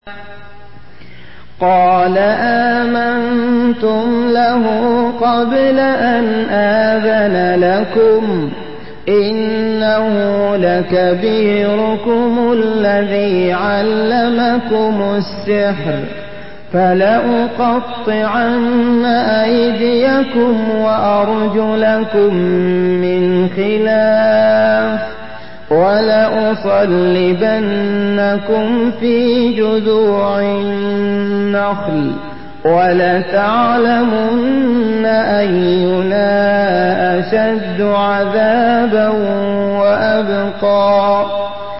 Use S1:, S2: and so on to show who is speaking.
S1: قال آمنتم له قبل أن آذن لكم إنه لكبيركم الذي علمكم السحر فلأقطعن أيديكم وأرجلكم من خلاف ولأصلبنكم في جذوع النخل ولتعلمن أينا أشد عذابا وأبقى